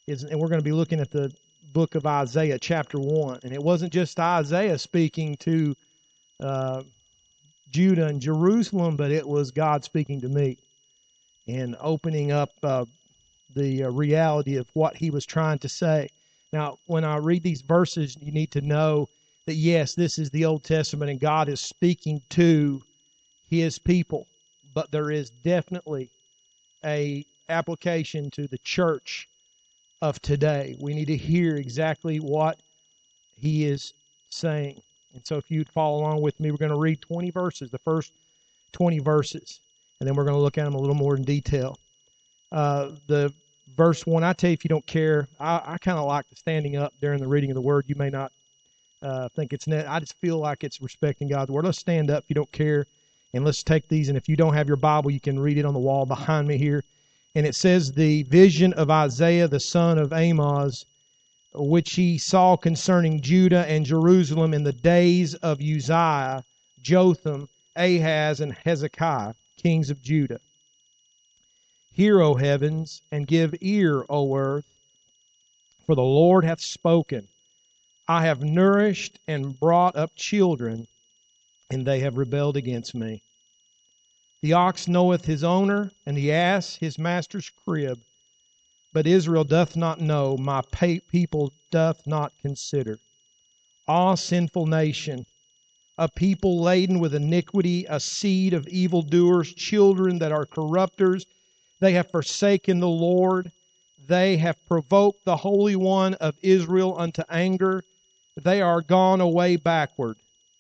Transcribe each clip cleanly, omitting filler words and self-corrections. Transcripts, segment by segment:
and we're going to be looking at the book of Isaiah, chapter 1. And it wasn't just Isaiah speaking to Judah and Jerusalem, but it was God speaking to me and opening up the reality of what he was trying to say. Now, when I read these verses, you need to know that, yes, this is the Old Testament and God is speaking to his people, but there is definitely a application to the church of today. We need to hear exactly what he is saying. And so if you'd follow along with me, we're going to read 20 verses, the first 20 verses, and then we're going to look at them a little more in detail. The verse 1, I tell you, if you don't care, I kind of like the standing up during the reading of the word. You may not think it's net. I just feel like it's respecting God's word. Let's stand up if you don't care, and let's take these. And if you don't have your Bible, you can read it on the wall behind me here. And it says, the vision of Isaiah, the son of Amoz, which he saw concerning Judah and Jerusalem in the days of Uzziah, Jotham, Ahaz, and Hezekiah, kings of Judah. Hear, O heavens, and give ear, O earth, for the Lord hath spoken. I have nourished and brought up children, and they have rebelled against me. The ox knoweth his owner, and the ass his master's crib. But Israel doth not know, my people doth not consider. Ah, sinful nation, a people laden with iniquity, a seed of evildoers, children that are corrupters. They have forsaken the Lord. They have provoked the Holy One of Israel unto anger. They are gone away backward.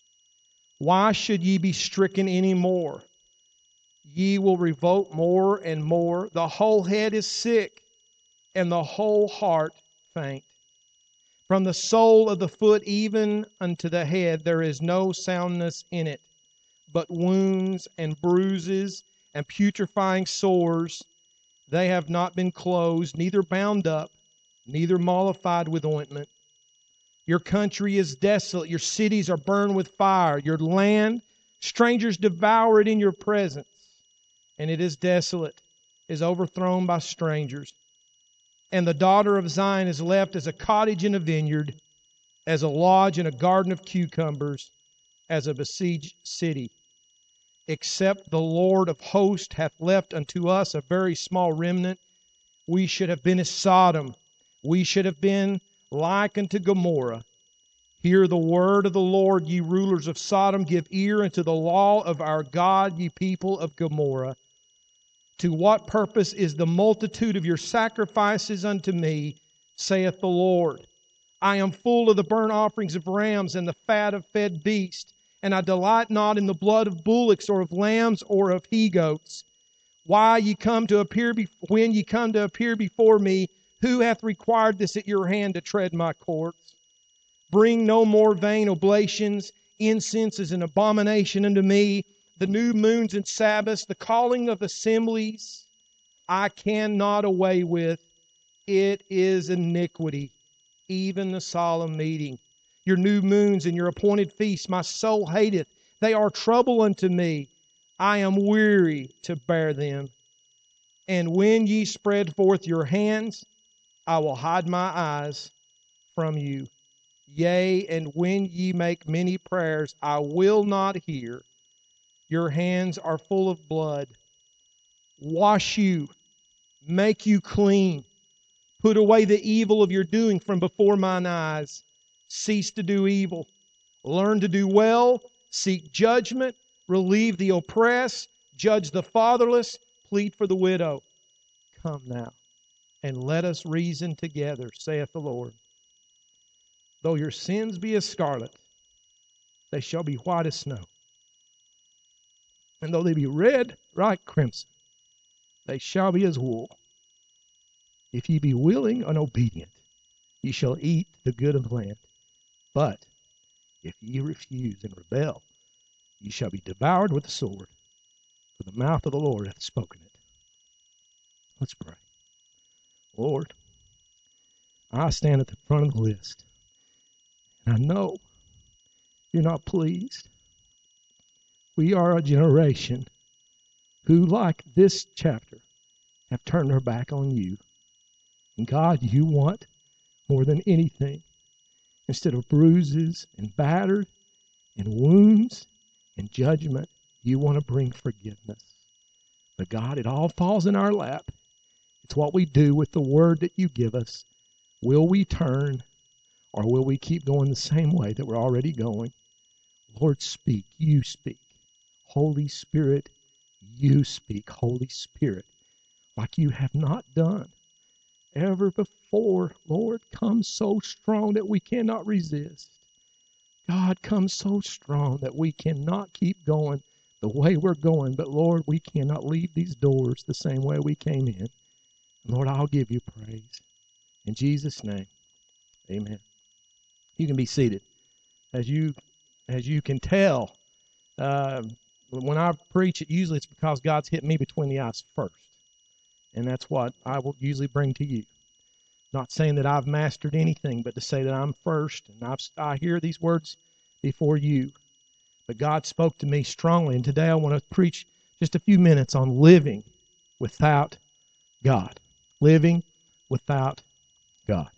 Why should ye be stricken any more? Ye will revolt more and more. The whole head is sick, and the whole heart faint. From the sole of the foot even unto the head there is no soundness in it, but wounds and bruises and putrefying sores. They have not been closed, neither bound up, neither mollified with ointment. Your country is desolate. Your cities are burned with fire. Your land, strangers devour it in your presence. And it is desolate, is overthrown by strangers. And the daughter of Zion is left as a cottage in a vineyard, as a lodge in a garden of cucumbers, as a besieged city. Except the Lord of hosts hath left unto us a very small remnant, we should have been as Sodom. We should have been like unto Gomorrah. Hear the word of the Lord, ye rulers of Sodom. Give ear unto the law of our God, ye people of Gomorrah. To what purpose is the multitude of your sacrifices unto me, saith the Lord? I am full of the burnt offerings of rams and the fat of fed beasts, and I delight not in the blood of bullocks or of lambs or of he-goats. When ye come to appear before me, who hath required this at your hand to tread my courts? Bring no more vain oblations. Incense is an abomination unto me. The new moons and Sabbaths, the calling of assemblies, I cannot away with. It is iniquity, even the solemn meeting. Your new moons and your appointed feasts, my soul hateth. They are trouble unto me. I am weary to bear them. And when ye spread forth your hands, I will hide my eyes from you. Yea, and when ye make many prayers, I will not hear. Your hands are full of blood. Wash you, make you clean. Put away the evil of your doing from before mine eyes. Cease to do evil. Learn to do well. Seek judgment. Relieve the oppressed. Judge the fatherless. Plead for the widow. Come now, and let us reason together, saith the Lord. Though your sins be as scarlet, they shall be white as snow. And though they be red like crimson, they shall be as wool. If ye be willing and obedient, ye shall eat the good of the land. But if ye refuse and rebel, ye shall be devoured with the sword, for the mouth of the Lord hath spoken it. Let's pray. Lord, I stand at the front of the list, and I know you're not pleased. We are a generation who, like this chapter, have turned our back on you. And God, you want more than anything. Instead of bruises and battered and wounds and judgment, you want to bring forgiveness. But God, it all falls in our lap. It's what we do with the word that you give us. Will we turn, or will we keep going the same way that we're already going? Lord, speak. You speak. Holy Spirit, you speak. Holy Spirit, like you have not done ever before. Lord, come so strong that we cannot resist. God, come so strong that we cannot keep going the way we're going. But Lord, we cannot leave these doors the same way we came in. Lord, I'll give you praise. In Jesus' name, amen. You can be seated. As you can tell, when I preach, usually it's because God's hit me between the eyes first. And that's what I will usually bring to you. Not saying that I've mastered anything, but to say that I'm first. And I hear these words before you. But God spoke to me strongly. And today I want to preach just a few minutes on living without God. Living without God.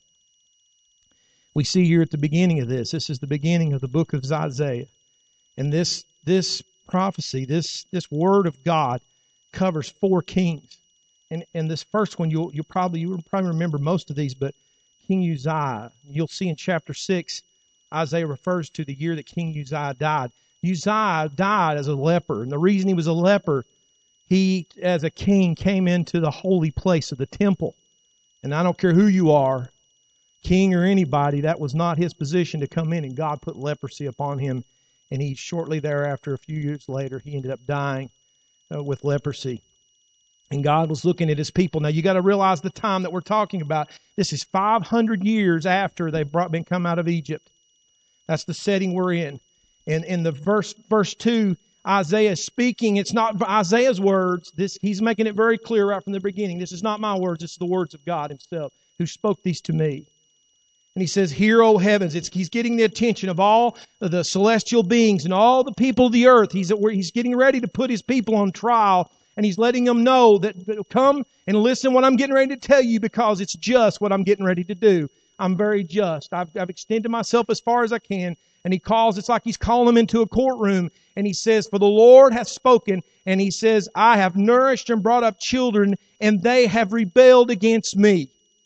We see here at the beginning of this is the beginning of the book of Isaiah. And this prophecy, this word of God covers 4 kings. And this first one, you'll probably remember most of these, but King Uzziah, you'll see in chapter 6, Isaiah refers to the year that King Uzziah died. Uzziah died as a leper, and the reason he was a leper, he, as a king, came into the holy place of the temple. And I don't care who you are, king or anybody, that was not his position to come in, and God put leprosy upon him. And he shortly thereafter, a few years later, he ended up dying with leprosy. And God was looking at his people. Now, you got to realize the time that we're talking about. This is 500 years after they've been come out of Egypt. That's the setting we're in. And in the verse 2, Isaiah is speaking. It's not Isaiah's words. He's making it very clear right from the beginning. This is not my words. It's the words of God himself who spoke these to me. And he says, "Hear, O heavens." He's getting the attention of all of the celestial beings and all the people of the earth. He's getting ready to put his people on trial. And he's letting them know that come and listen what I'm getting ready to tell you, because it's just what I'm getting ready to do. I'm very just. I've extended myself as far as I can. And it's like he's calling them into a courtroom. And he says, "For the Lord hath spoken." And he says, "I have nourished and brought up children, and they have rebelled against me."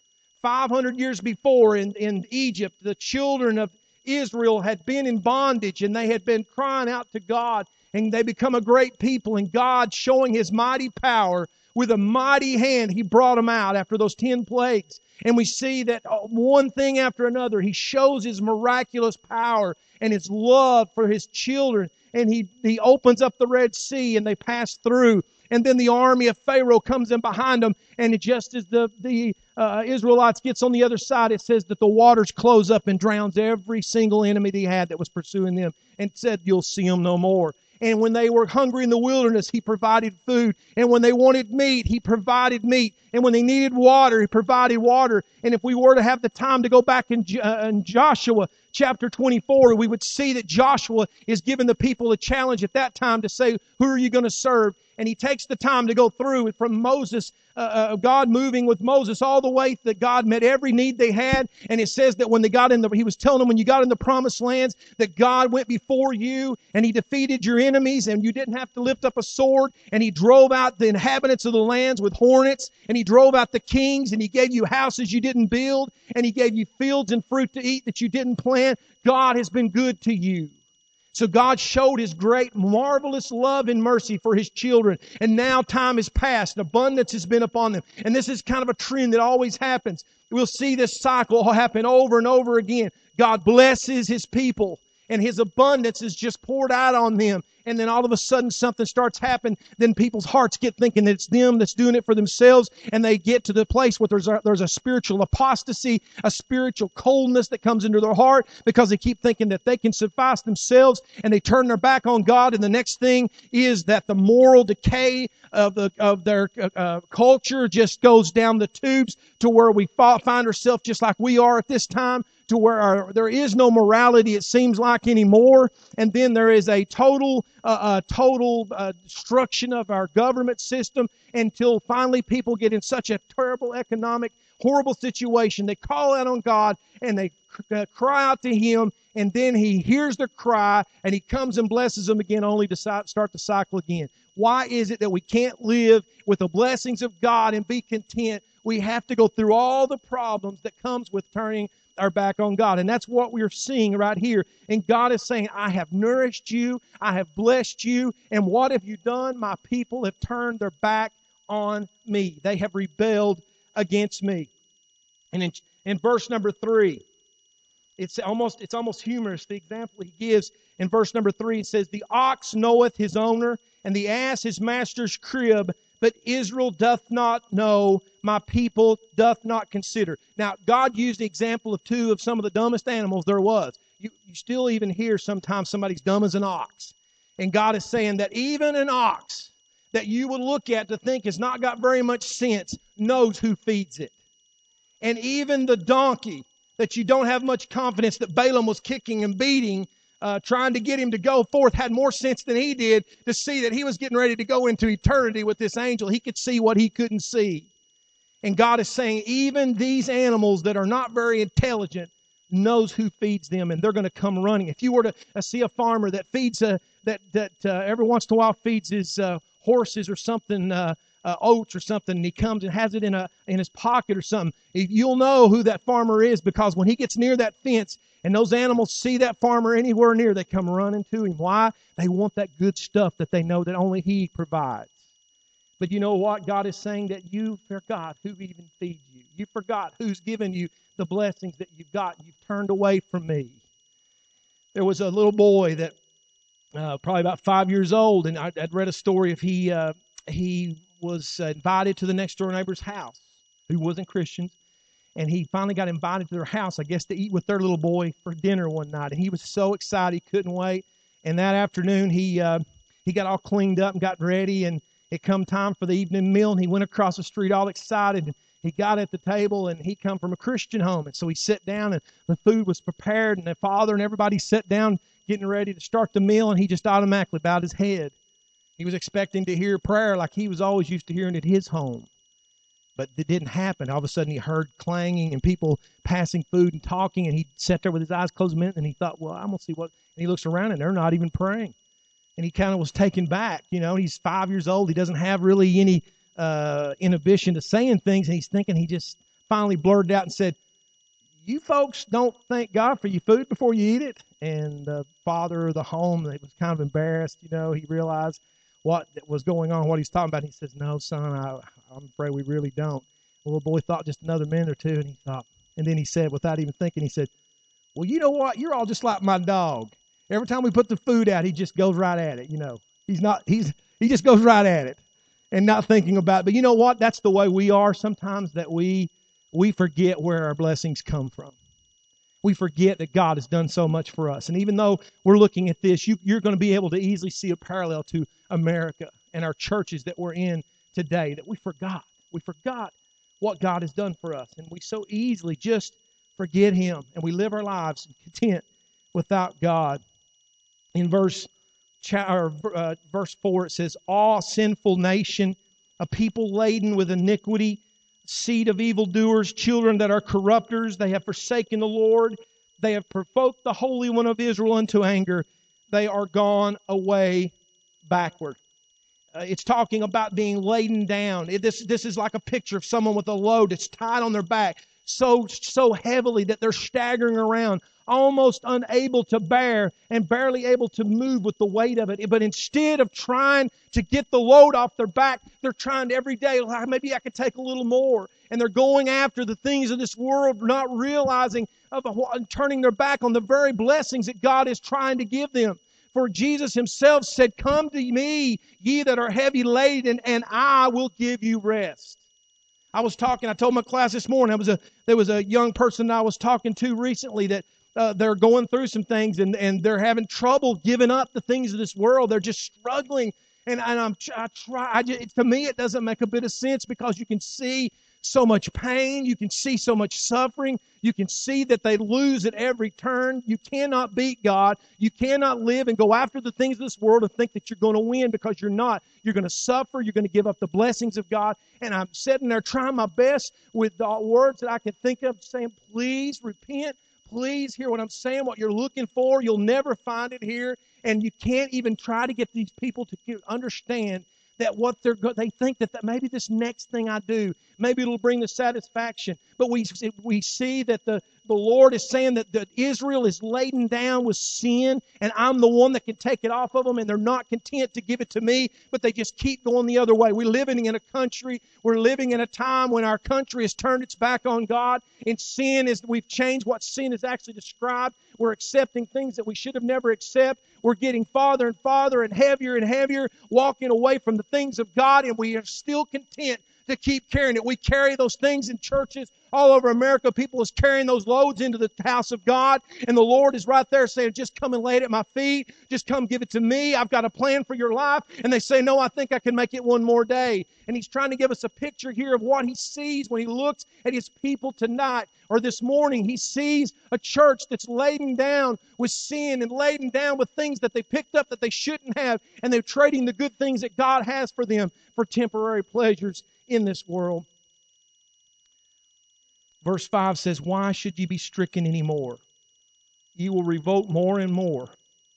500 years before in Egypt, the children of Israel had been in bondage, and they had been crying out to God. And they become a great people, and God, showing his mighty power with a mighty hand, he brought them out after those 10 plagues. And we see that one thing after another, he shows his miraculous power and his love for his children. And he opens up the Red Sea, and they pass through. And then the army of Pharaoh comes in behind them. And just as the Israelites gets on the other side, it says that the waters close up and drowns every single enemy they had that was pursuing them, and said, "You'll see them no more." And when they were hungry in the wilderness, he provided food. And when they wanted meat, he provided meat. And when they needed water, he provided water. And if we were to have the time to go back in Joshua chapter 24, we would see that Joshua is giving the people a challenge at that time to say, who are you going to serve? And he takes the time to go through it from Moses, God moving with Moses all the way that God met every need they had. And it says that when they got he was telling them when you got in the promised lands that God went before you and he defeated your enemies and you didn't have to lift up a sword. And he drove out the inhabitants of the lands with hornets, and he drove out the kings, and he gave you houses you didn't build, and he gave you fields and fruit to eat that you didn't plant. God has been good to you. So God showed his great, marvelous love and mercy for his children. And now time has passed. Abundance has been upon them. And this is kind of a trend that always happens. We'll see this cycle happen over and over again. God blesses his people, and his abundance is just poured out on them. And then all of a sudden something starts happening. Then people's hearts get thinking that it's them that's doing it for themselves. And they get to the place where there's a spiritual apostasy, a spiritual coldness that comes into their heart because they keep thinking that they can suffice themselves, and they turn their back on God. And the next thing is that the moral decay of their culture just goes down the tubes to where we find ourselves just like we are at this time, to where there is no morality, it seems like, anymore. And then there is a total destruction of our government system until finally people get in such a terrible economic, horrible situation. They call out on God and they cry out to Him, and then He hears their cry and He comes and blesses them again, only to start the cycle again. Why is it that we can't live with the blessings of God and be content? We have to go through all the problems that comes with turning our back on God. And that's what we're seeing right here. And God is saying, I have nourished you, I have blessed you, and what have you done? My people have turned their back on me. They have rebelled against me. And in verse number 3, it's almost humorous, the example he gives in verse number 3. It says, the ox knoweth his owner, and the ass his master's crib, but Israel doth not know, my people doth not consider. Now, God used the example of two of some of the dumbest animals there was. You still even hear sometimes somebody's dumb as an ox. And God is saying that even an ox that you would look at to think has not got very much sense knows who feeds it. And even the donkey that you don't have much confidence that Balaam was kicking and beating, trying to get him to go forth, had more sense than he did to see that he was getting ready to go into eternity with this angel. He could see what he couldn't see. And God is saying, even these animals that are not very intelligent knows who feeds them, and they're going to come running. If you were to see a farmer that feeds, every once in a while feeds his horses or something, oats or something, and he comes and has it in his pocket or something, you'll know who that farmer is, because when he gets near that fence and those animals see that farmer anywhere near, they come running to him. Why? They want that good stuff that they know that only he provides. But you know what? God is saying that you forgot who even feeds you. You forgot who's given you the blessings that you've got. You've turned away from me. There was a little boy that probably about 5 years old, and I'd read a story of he was invited to the next door neighbor's house who wasn't Christians, and he finally got invited to their house, I guess, to eat with their little boy for dinner one night, and he was so excited he couldn't wait. And that afternoon he got all cleaned up and got ready, and it come time for the evening meal, and he went across the street all excited, and he got at the table, and he come from a Christian home, and so he sat down, and the food was prepared, and the father and everybody sat down getting ready to start the meal, and he just automatically bowed his head. He was expecting to hear prayer like he was always used to hearing at his home. But it didn't happen. All of a sudden he heard clanging and people passing food and talking, and he sat there with his eyes closed a minute, and he thought, well, I'm going to see what. And he looks around, and they're not even praying. And he kind of was taken back. You know, he's 5 years old. He doesn't have really any inhibition to saying things, and he's thinking, he just finally blurted out and said, you folks don't thank God for your food before you eat it? And the father of the home, he was kind of embarrassed. You know, he realized what was going on, what he's talking about. He says, no, son, I'm afraid we really don't. The little boy thought just another minute or two, and he thought, and then he said, without even thinking, he said, well, you know what? You're all just like my dog. Every time we put the food out, he just goes right at it. You know, he just goes right at it and not thinking about it. But you know what? That's the way we are sometimes, that we forget where our blessings come from. We forget that God has done so much for us. And even though we're looking at this, you're going to be able to easily see a parallel to America and our churches that we're in today, that we forgot. We forgot what God has done for us. And we so easily just forget Him, and we live our lives content without God. In verse 4, it says, all sinful nation, a people laden with iniquity, seed of evildoers, children that are corrupters, they have forsaken the Lord. They have provoked the Holy One of Israel unto anger. They are gone away backward. It's talking about being laden down. This is like a picture of someone with a load that's tied on their back so heavily that they're staggering around, almost unable to bear and barely able to move with the weight of it. But instead of trying to get the load off their back, they're trying to every day, maybe I could take a little more. And they're going after the things of this world, not realizing turning their back on the very blessings that God is trying to give them. For Jesus Himself said, come to me, ye that are heavy laden, and I will give you rest. I told my class this morning, there was a young person that I was talking to recently that they're going through some things, and they're having trouble giving up the things of this world. They're just struggling. And to me, it doesn't make a bit of sense, because you can see so much pain. You can see so much suffering. You can see that they lose at every turn. You cannot beat God. You cannot live and go after the things of this world and think that you're going to win, because you're not. You're going to suffer. You're going to give up the blessings of God. And I'm sitting there trying my best with the words that I can think of, saying, please repent. Please hear what I'm saying, what you're looking for. You'll never find it here. And you can't even try to get these people to understand that what they think that maybe this next thing I do, maybe it'll bring the satisfaction. But we see that the Lord is saying that Israel is laden down with sin, and I'm the one that can take it off of them, and they're not content to give it to me, but they just keep going the other way. We're living in a time when our country has turned its back on God, and we've changed what sin is actually described. We're accepting things that we should have never accepted. We're getting farther and farther and heavier, walking away from the things of God, and we are still content to keep carrying it. We carry those things in churches all over America. People is carrying those loads into the house of God, and the Lord is right there saying, just come and lay it at my feet. Just come give it to me. I've got a plan for your life. And they say, no, I think I can make it one more day. And He's trying to give us a picture here of what He sees when He looks at His people tonight or this morning. He sees a church that's laden down with sin and laden down with things that they picked up that they shouldn't have, and they're trading the good things that God has for them for temporary pleasures in this world. Verse 5 says, why should ye be stricken any more? Ye will revolt more and more.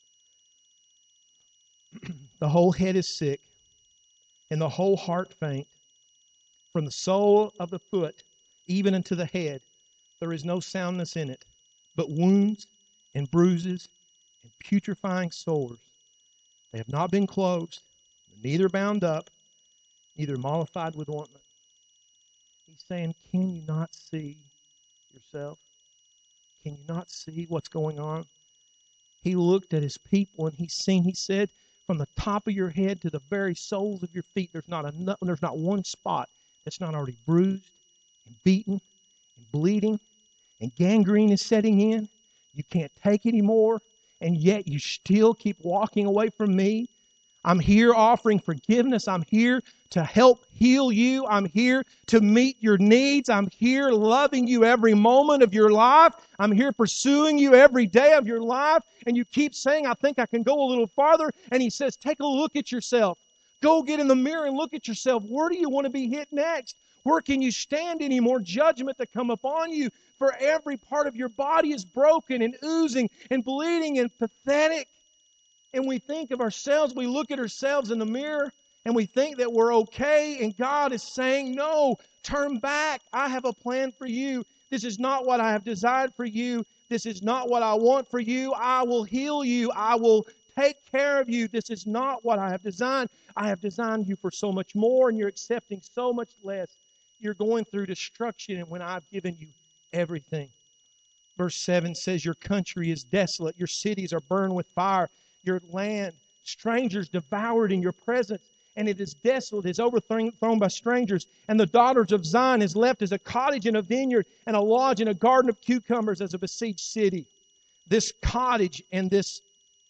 The whole head is sick, and the whole heart faint. From the sole of the foot even unto the head, there is no soundness in it, but wounds and bruises and putrefying sores. They have not been closed, neither bound up, neither mollified with ointment. He's saying, can you not see yourself? Can you not see what's going on? He looked at His people and he said, from the top of your head to the very soles of your feet, there's not one spot that's not already bruised and beaten and bleeding, and gangrene is setting in. You can't take anymore, and yet you still keep walking away from me. I'm here offering forgiveness. I'm here to help heal you. I'm here to meet your needs. I'm here loving you every moment of your life. I'm here pursuing you every day of your life. And you keep saying, I think I can go a little farther. And He says, take a look at yourself. Go get in the mirror and look at yourself. Where do you want to be hit next? Where can you stand any more judgment to come upon you? For every part of your body is broken and oozing and bleeding and pathetic. And we think of ourselves, we look at ourselves in the mirror, and we think that we're okay, and God is saying, no, turn back. I have a plan for you. This is not what I have designed for you. This is not what I want for you. I will heal you. I will take care of you. This is not what I have designed. I have designed you for so much more, and you're accepting so much less. You're going through destruction when I've given you everything. Verse 7 says, your country is desolate. Your cities are burned with fire. Your land, strangers devoured in your presence, and it is desolate, is overthrown by strangers. And the daughters of Zion is left as a cottage in a vineyard, and a lodge in a garden of cucumbers as a besieged city. This cottage and this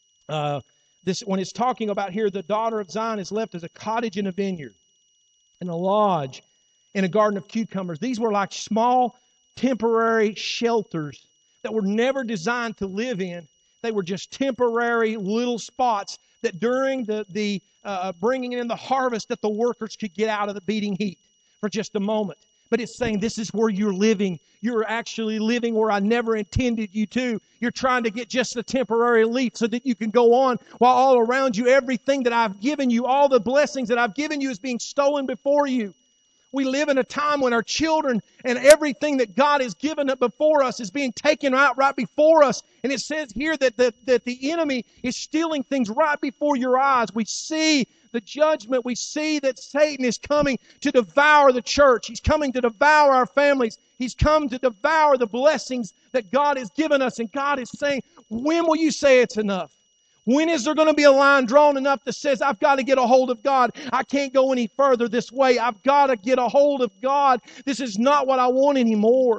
when it's talking about here, the daughter of Zion is left as a cottage in a vineyard, and a lodge in a garden of cucumbers. These were like small temporary shelters that were never designed to live in. They were just temporary little spots that during the bringing in the harvest that the workers could get out of the beating heat for just a moment. But it's saying this is where you're living. You're actually living where I never intended you to. You're trying to get just a temporary relief so that you can go on while all around you, everything that I've given you, all the blessings that I've given you is being stolen before you. We live in a time when our children and everything that God has given up before us is being taken out right before us. And it says here that the enemy is stealing things right before your eyes. We see the judgment. We see that Satan is coming to devour the church. He's coming to devour our families. He's come to devour the blessings that God has given us. And God is saying, when will you say it's enough? When is there going to be a line drawn enough that says, I've got to get a hold of God. I can't go any further this way. I've got to get a hold of God. This is not what I want anymore.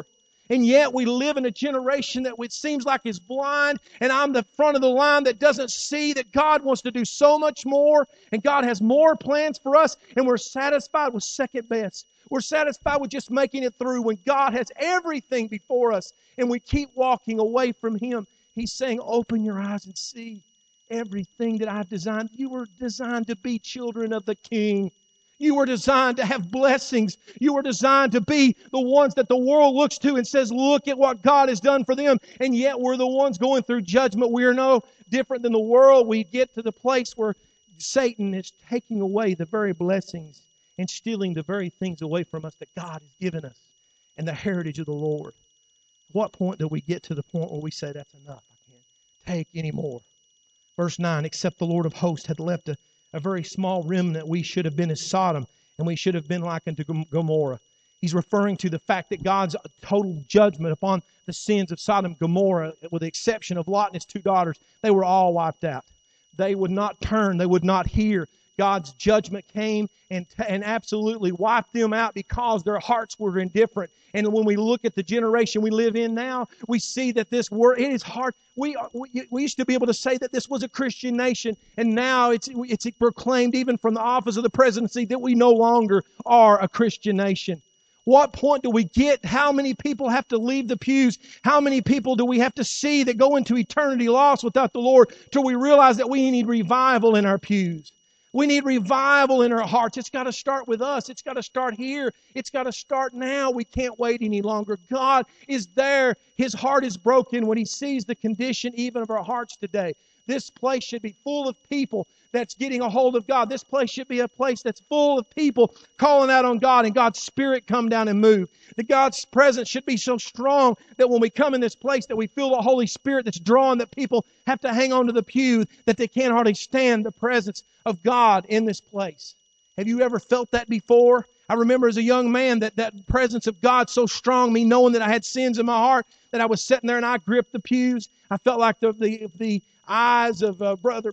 And yet we live in a generation that it seems like is blind, and I'm the front of the line that doesn't see that God wants to do so much more, and God has more plans for us, and we're satisfied with second best. We're satisfied with just making it through when God has everything before us, and we keep walking away from Him. He's saying, open your eyes and see everything that I've designed. You were designed to be children of the King. You were designed to have blessings. You were designed to be the ones that the world looks to and says, look at what God has done for them. And yet we're the ones going through judgment. We are no different than the world. We get to the place where Satan is taking away the very blessings and stealing the very things away from us that God has given us and the heritage of the Lord. At what point do we get to the point where we say, that's enough, I can't take any more? Verse 9, except the Lord of hosts had left a very small remnant, we should have been as Sodom, and we should have been like unto Gomorrah. He's referring to the fact that God's total judgment upon the sins of Sodom and Gomorrah, with the exception of Lot and his two daughters, they were all wiped out. They would not turn, they would not hear. God's judgment came and absolutely wiped them out because their hearts were indifferent. And when we look at the generation we live in now, we see that this world, it is hard. We used to be able to say that this was a Christian nation, and now it's proclaimed even from the office of the presidency that we no longer are a Christian nation. What point do we get? How many people have to leave the pews? How many people do we have to see that go into eternity lost without the Lord till we realize that we need revival in our pews? We need revival in our hearts. It's got to start with us. It's got to start here. It's got to start now. We can't wait any longer. God is there. His heart is broken when He sees the condition even of our hearts today. This place should be full of people that's getting a hold of God. This place should be a place that's full of people calling out on God and God's Spirit come down and move. That God's presence should be so strong that when we come in this place that we feel the Holy Spirit that's drawn, that people have to hang on to the pew, that they can't hardly stand the presence of God in this place. Have you ever felt that before? I remember as a young man that presence of God so strong, me knowing that I had sins in my heart, that I was sitting there and I gripped the pews. I felt like the eyes of Brother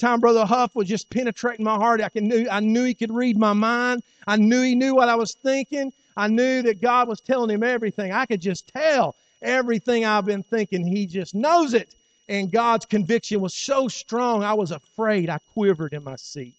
Huff was just penetrating my heart. I knew he could read my mind. I knew he knew what I was thinking. I knew that God was telling him everything. I could just tell everything I've been thinking. He just knows it. And God's conviction was so strong, I was afraid. I quivered in my seat.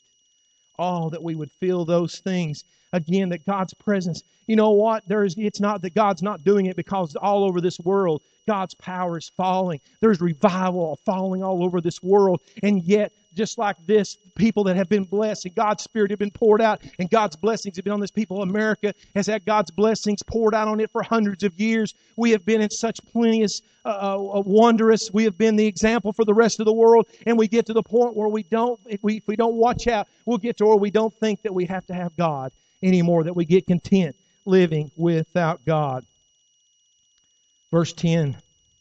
Oh, that we would feel those things. Again, that God's presence, you know what? It's not that God's not doing it because all over this world, God's power is falling. There's revival falling all over this world. And yet, just like this, people that have been blessed and God's Spirit have been poured out and God's blessings have been on this people. America has had God's blessings poured out on it for hundreds of years. We have been in such plenteous, wondrous. We have been the example for the rest of the world. And we get to the point where if we don't watch out, we'll get to where we don't think that we have to have God anymore, that we get content living without God. Verse 10.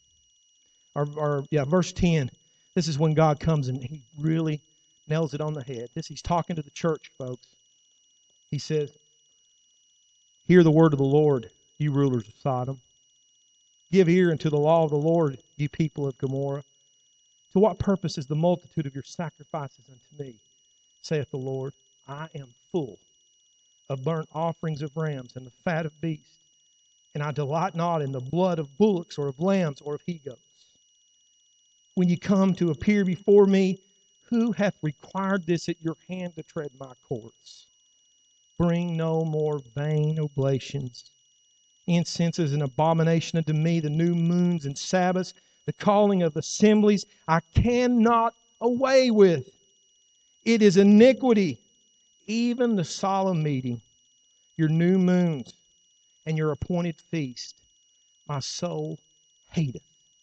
Verse 10. This is when God comes and He really nails it on the head. He's talking to the church, folks. He says, hear the word of the Lord, you rulers of Sodom. Give ear unto the law of the Lord, you people of Gomorrah. To what purpose is the multitude of your sacrifices unto me, saith the Lord? I am full of burnt offerings of rams and the fat of beasts, and I delight not in the blood of bullocks or of lambs or of he-goats. When you come to appear before me, who hath required this at your hand to tread my courts? Bring no more vain oblations. Incense is an abomination unto me, the new moons and Sabbaths, the calling of assemblies, I cannot away with. It is iniquity, even the solemn meeting, your new moons, and your appointed feast. My soul hateth.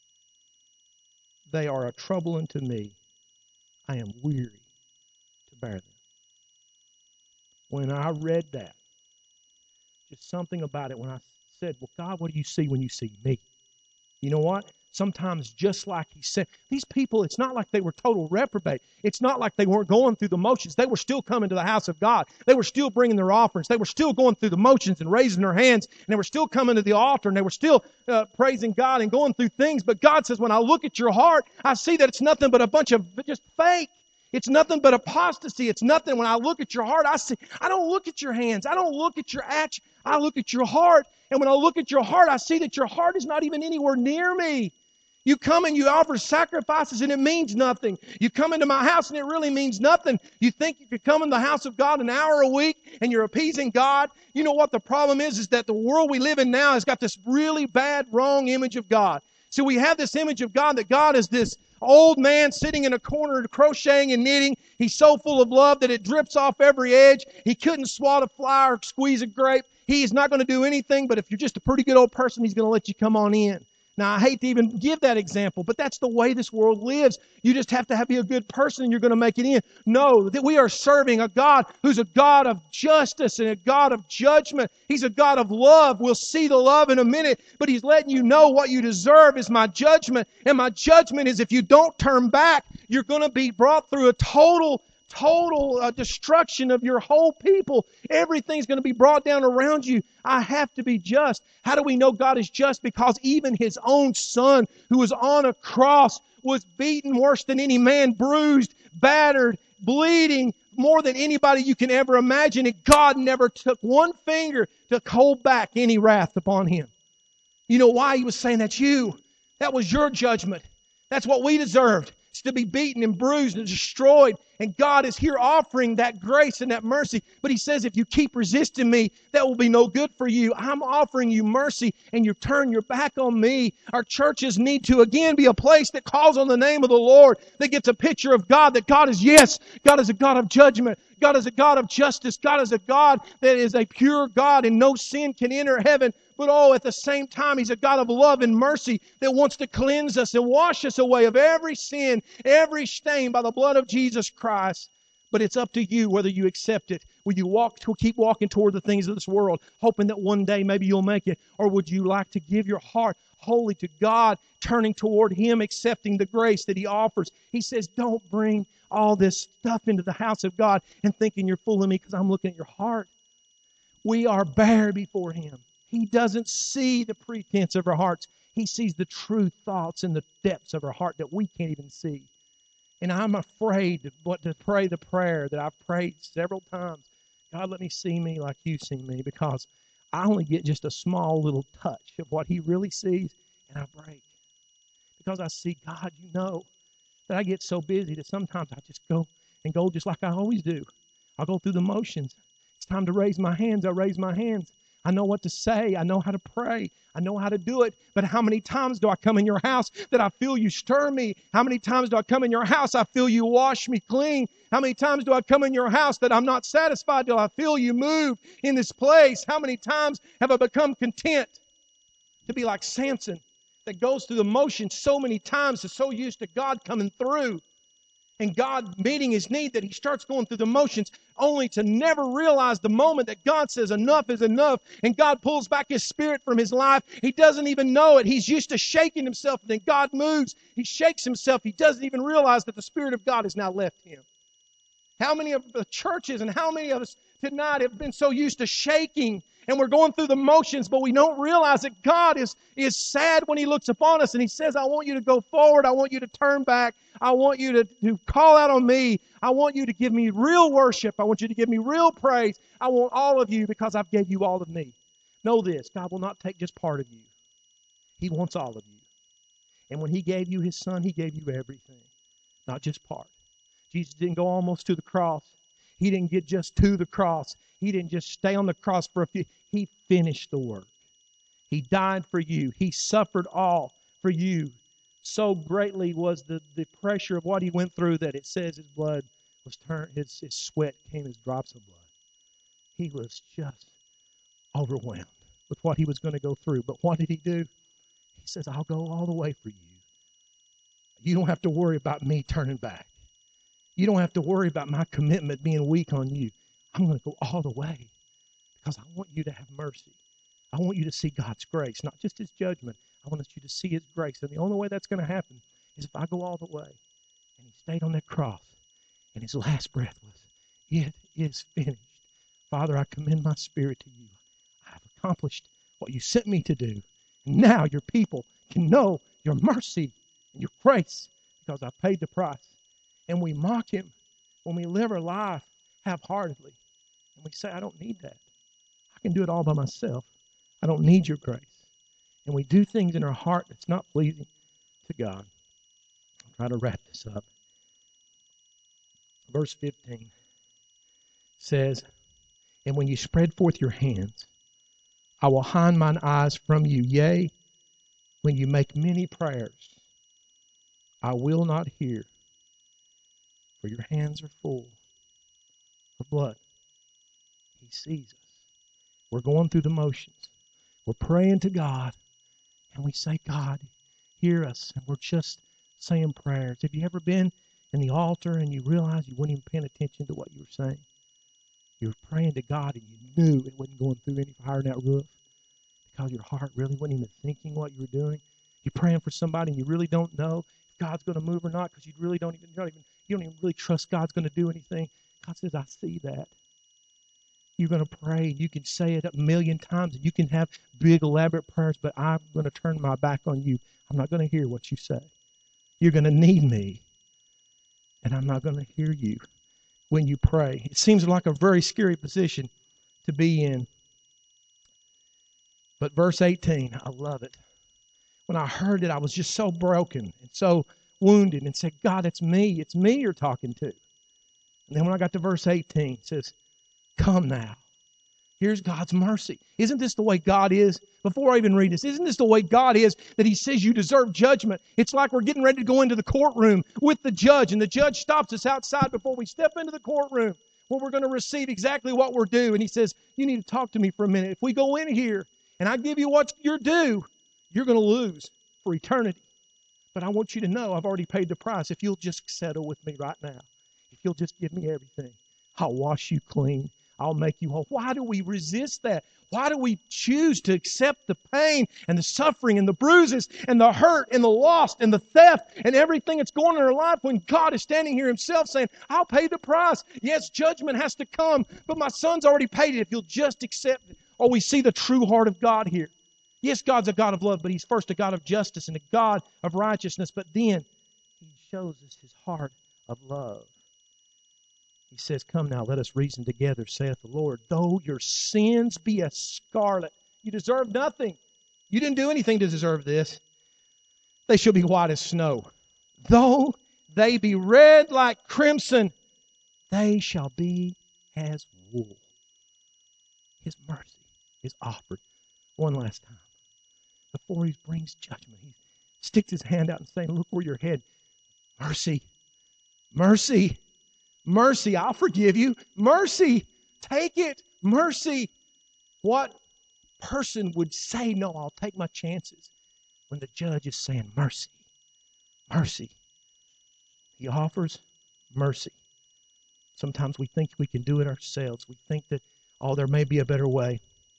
They are a trouble unto me. I am weary to bear them. When I read that, just something about it when I said, well, God, what do you see when you see me? You know what? Sometimes just like He said, these people, it's not like they were total reprobate. It's not like they weren't going through the motions. They were still coming to the house of God. They were still bringing their offerings. They were still going through the motions and raising their hands. And they were still coming to the altar. And they were still praising God and going through things. But God says, when I look at your heart, I see that it's nothing but a bunch of just fake. It's nothing but apostasy. It's nothing. When I look at your heart, I don't look at your hands. I don't look at your action. I look at your heart. And when I look at your heart, I see that your heart is not even anywhere near me. You come and you offer sacrifices and it means nothing. You come into my house and it really means nothing. You think you could come in the house of God an hour a week and you're appeasing God. You know what the problem is that the world we live in now has got this really bad, wrong image of God. So we have this image of God that God is this old man sitting in a corner crocheting and knitting. He's so full of love that it drips off every edge. He couldn't swat a fly or squeeze a grape. He is not going to do anything, but if you're just a pretty good old person, he's going to let you come on in. Now, I hate to even give that example, but that's the way this world lives. You just have to be a good person and you're going to make it in. No, that we are serving a God who's a God of justice and a God of judgment. He's a God of love. We'll see the love in a minute, but He's letting you know what you deserve is my judgment. And my judgment is if you don't turn back, you're going to be brought through a total destruction of your whole people. Everything's going to be brought down around you. I have to be just. How do we know God is just? Because even His own Son, who was on a cross, was beaten worse than any man, bruised, battered, bleeding, more than anybody you can ever imagine. And God never took one finger to hold back any wrath upon Him. You know why He was saying that's you? That was your judgment. That's what we deserved. It's to be beaten and bruised and destroyed. And God is here offering that grace and that mercy. But He says, if you keep resisting me, that will be no good for you. I'm offering you mercy and you turn your back on me. Our churches need to again be a place that calls on the name of the Lord, that gets a picture of God, that God is, yes, God is a God of judgment. God is a God of justice. God is a God that is a pure God and no sin can enter heaven. But at the same time, He's a God of love and mercy that wants to cleanse us and wash us away of every sin, every stain by the blood of Jesus Christ. But it's up to you whether you accept it. Will you keep walking toward the things of this world, hoping that one day maybe you'll make it? Or would you like to give your heart wholly to God, turning toward Him, accepting the grace that He offers? He says, don't bring all this stuff into the house of God and thinking you're fooling me because I'm looking at your heart. We are bare before Him. He doesn't see the pretense of our hearts. He sees the true thoughts in the depths of our heart that we can't even see. And I'm afraid to pray the prayer that I've prayed several times. God, let me see me like you see me, because I only get just a small little touch of what He really sees, and I break. Because I see, God, you know that I get so busy that sometimes I just go just like I always do. I'll go through the motions. It's time to raise my hands. I raise my hands. I know what to say. I know how to pray. I know how to do it. But how many times do I come in your house that I feel you stir me? How many times do I come in your house I feel you wash me clean? How many times do I come in your house that I'm not satisfied till I feel you move in this place? How many times have I become content to be like Samson that goes through the motions so many times, is so used to God coming through and God meeting his need that he starts going through the motions only to never realize the moment that God says enough is enough and God pulls back His Spirit from his life. He doesn't even know it. He's used to shaking himself, and then God moves. He shakes himself. He doesn't even realize that the Spirit of God has now left him. How many of the churches and how many of us tonight have been so used to shaking and we're going through the motions, but we don't realize that God is sad when He looks upon us and He says, I want you to go forward. I want you to turn back. I want you to call out on me. I want you to give me real worship. I want you to give me real praise. I want all of you because I've gave you all of me. Know this, God will not take just part of you. He wants all of you. And when He gave you His Son, He gave you everything, not just part. Jesus didn't go almost to the cross. He didn't get just to the cross. He didn't just stay on the cross for a few. He finished the work. He died for you. He suffered all for you. So greatly was the pressure of what He went through that it says His blood was turned, his sweat came as drops of blood. He was just overwhelmed with what He was going to go through. But what did He do? He says, I'll go all the way for you. You don't have to worry about me turning back. You don't have to worry about my commitment being weak on you. I'm going to go all the way because I want you to have mercy. I want you to see God's grace, not just His judgment. I want you to see His grace. And the only way that's going to happen is if I go all the way. And He stayed on that cross. And His last breath was, it is finished. Father, I commend my spirit to you. I have accomplished what you sent me to do. And now your people can know your mercy and your grace because I paid the price. And we mock Him when we live our life half-heartedly. And we say, I don't need that. I can do it all by myself. I don't need your grace. And we do things in our heart that's not pleasing to God. I'll try to wrap this up. Verse 15 says, and when you spread forth your hands, I will hide mine eyes from you. Yea, when you make many prayers, I will not hear, for your hands are full of blood. He sees us. We're going through the motions. We're praying to God, and we say, God, hear us, and we're just saying prayers. Have you ever been in the altar and you realize you weren't even paying attention to what you were saying? You were praying to God, and you knew it wasn't going through any fire in that roof because your heart really wasn't even thinking what you were doing. You're praying for somebody, and you really don't know if God's going to move or not because you really don't even really trust God's going to do anything. God says, I see that. You're going to pray. You can say it a million times, and you can have big, elaborate prayers, but I'm going to turn my back on you. I'm not going to hear what you say. You're going to need me, and I'm not going to hear you when you pray. It seems like a very scary position to be in. But verse 18, I love it. When I heard it, I was just so broken and so wounded and said, God, it's me. It's me you're talking to. And then when I got to verse 18, it says, come now. Here's God's mercy. Isn't this the way God is? Before I even read this, isn't this the way God is, that He says you deserve judgment? It's like we're getting ready to go into the courtroom with the judge, and the judge stops us outside before we step into the courtroom where we're going to receive exactly what we're due. And He says, you need to talk to me for a minute. If we go in here and I give you what you're due, you're going to lose for eternity. But I want you to know I've already paid the price. If you'll just settle with me right now, if you'll just give me everything, I'll wash you clean. I'll make you whole. Why do we resist that? Why do we choose to accept the pain and the suffering and the bruises and the hurt and the loss and the theft and everything that's going on in our life when God is standing here Himself saying, I'll pay the price. Yes, judgment has to come, but my Son's already paid it if you'll just accept it. Oh, we see the true heart of God here. Yes, God's a God of love, but He's first a God of justice and a God of righteousness, but then He shows us His heart of love. He says, come now, let us reason together, saith the Lord. Though your sins be as scarlet, you deserve nothing. You didn't do anything to deserve this. They shall be white as snow. Though they be red like crimson, they shall be as wool. His mercy is offered one last time. Before He brings judgment, He sticks His hand out and saying, look where you're headed. Mercy, mercy. Mercy, I'll forgive you. Mercy, take it. Mercy. What person would say, no, I'll take my chances when the judge is saying mercy? Mercy. He offers mercy. Sometimes we think we can do it ourselves. We think that, oh, there may be a better way.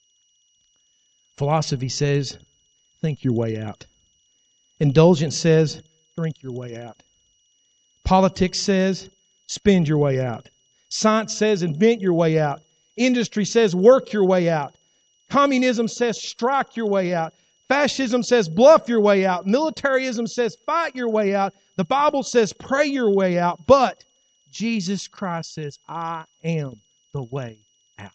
Philosophy says, think your way out. Indulgence says, drink your way out. Politics says, spend your way out. Science says invent your way out. Industry says work your way out. Communism says strike your way out. Fascism says bluff your way out. Militarism says fight your way out. The Bible says pray your way out. But Jesus Christ says, I am the way out.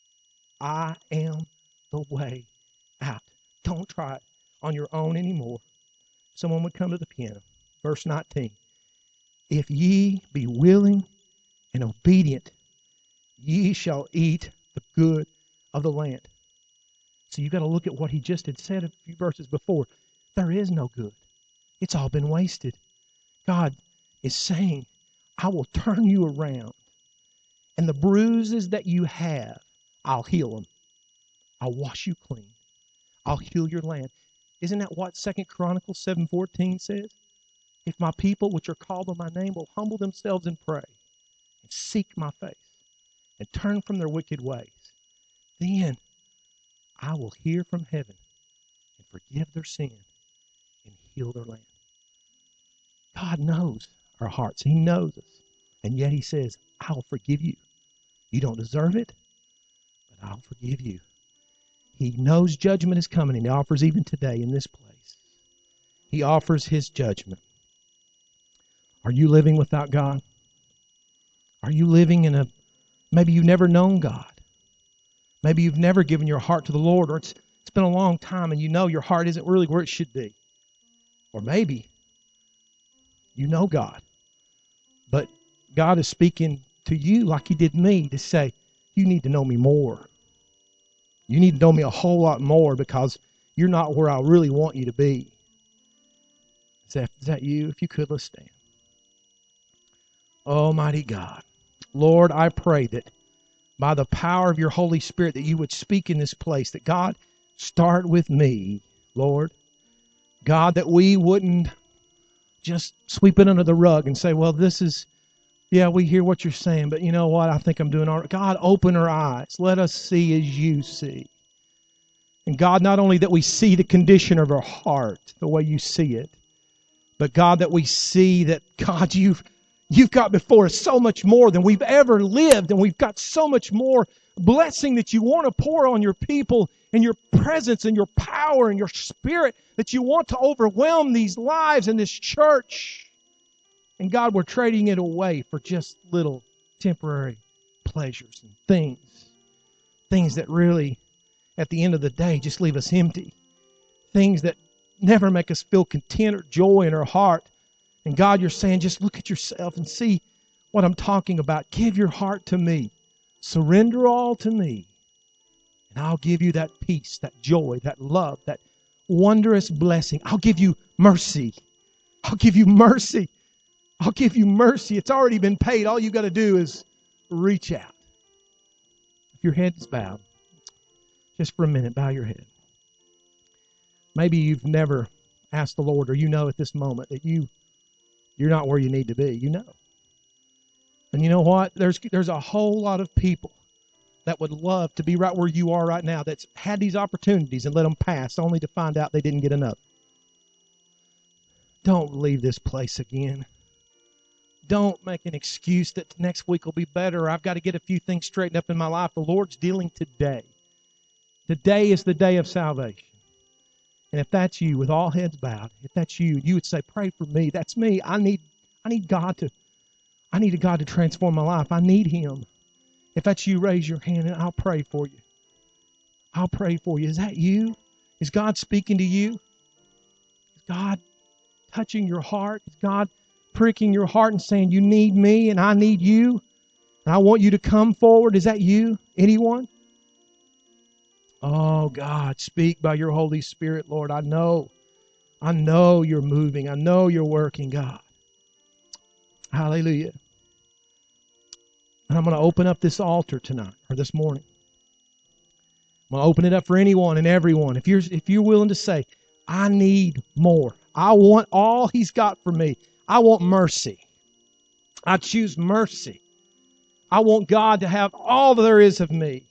I am the way out. Don't try it on your own anymore. Someone would come to the piano. Verse 19. If ye be willing and obedient, ye shall eat the good of the land. So you've got to look at what He just had said a few verses before. There is no good. It's all been wasted. God is saying, I will turn you around, and the bruises that you have, I'll heal them. I'll wash you clean. I'll heal your land. Isn't that what 2 Chronicles 7:14 says? If my people, which are called by my name, will humble themselves and pray and seek my face and turn from their wicked ways, then I will hear from heaven and forgive their sin and heal their land. God knows our hearts. He knows us. And yet He says, I'll forgive you. You don't deserve it, but I'll forgive you. He knows judgment is coming, and He offers even today in this place. He offers His judgment. Are you living without God? Are you living in maybe you've never known God. Maybe you've never given your heart to the Lord, or it's been a long time and you know your heart isn't really where it should be. Or maybe you know God, but God is speaking to you like He did me to say, you need to know me more. You need to know me a whole lot more because you're not where I really want you to be. Is that you? If you could, let's stand. Almighty God, Lord, I pray that by the power of your Holy Spirit that you would speak in this place, that God, start with me, Lord. God, that we wouldn't just sweep it under the rug and say, well, this is, yeah, we hear what you're saying, but you know what? I think I'm doing all right. God, open our eyes. Let us see as you see. And God, not only that we see the condition of our heart, the way you see it, but God, that we see that, God, you've got before us so much more than we've ever lived, and we've got so much more blessing that you want to pour on your people and your presence and your power and your spirit, that you want to overwhelm these lives in this church. And God, we're trading it away for just little temporary pleasures and things that really, at the end of the day, just leave us empty. Things that never make us feel content or joy in our heart. And God, you're saying, just look at yourself and see what I'm talking about. Give your heart to me. Surrender all to me. And I'll give you that peace, that joy, that love, that wondrous blessing. I'll give you mercy. I'll give you mercy. I'll give you mercy. It's already been paid. All you got to do is reach out. If your head is bowed, just for a minute, bow your head. Maybe you've never asked the Lord, or you know at this moment that you're not where you need to be. You know. And you know what? There's a whole lot of people that would love to be right where you are right now, that's had these opportunities and let them pass only to find out they didn't get enough. Don't leave this place again. Don't make an excuse that next week will be better. I've got to get a few things straightened up in my life. The Lord's dealing today. Today is the day of salvation. And if that's you, with all heads bowed, if that's you, you would say, pray for me. That's me. I need God to transform my life. I need Him. If that's you, raise your hand and I'll pray for you. I'll pray for you. Is that you? Is God speaking to you? Is God touching your heart? Is God pricking your heart and saying, you need me and I need you? And I want you to come forward. Is that you? Anyone? Oh, God, speak by your Holy Spirit, Lord. I know you're moving. I know you're working, God. Hallelujah. And I'm going to open up this altar tonight, or this morning. I'm going to open it up for anyone and everyone. If you're willing to say, I need more. I want all He's got for me. I want mercy. I choose mercy. I want God to have all that there is of me.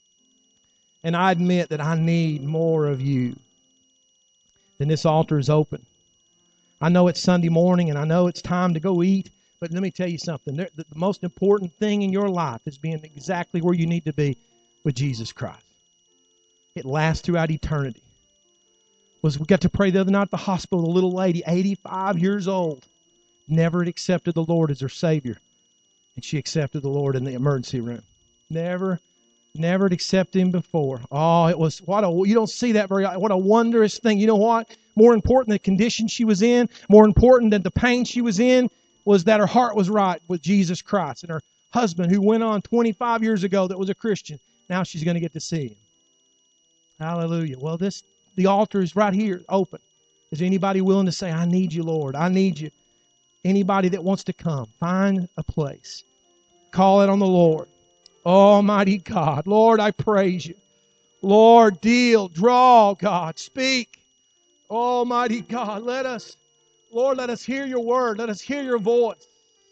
And I admit that I need more of you. Then this altar is open. I know it's Sunday morning and I know it's time to go eat, but let me tell you something. The most important thing in your life is being exactly where you need to be with Jesus Christ. It lasts throughout eternity. We got to pray the other night at the hospital, a little lady, 85 years old, never had accepted the Lord as her Savior. And she accepted the Lord in the emergency room. Never had accepted Him before. Oh, it was, you don't see that very often. What a wondrous thing. You know what? More important than the condition she was in, more important than the pain she was in, was that her heart was right with Jesus Christ. And her husband, who went on 25 years ago that was a Christian, now she's going to get to see Him. Hallelujah. Well, the altar is right here, open. Is anybody willing to say, I need you, Lord. I need you. Anybody that wants to come, find a place. Call it on the Lord. Almighty God, Lord, I praise you. Lord, draw, God, speak. Almighty God, let us hear your word. Let us hear your voice.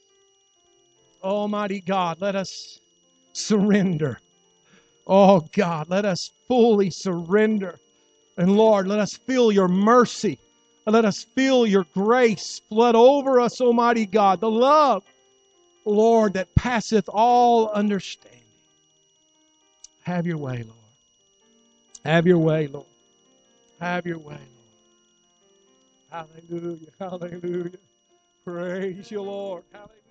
Almighty God, let us surrender. Oh God, let us fully surrender. And Lord, let us feel your mercy. Let us feel your grace flood over us, Almighty God. The love, Lord, that passeth all understanding. Have your way, Lord. Have your way, Lord. Have your way, Lord. Hallelujah. Hallelujah. Praise you, Lord. Hallelujah.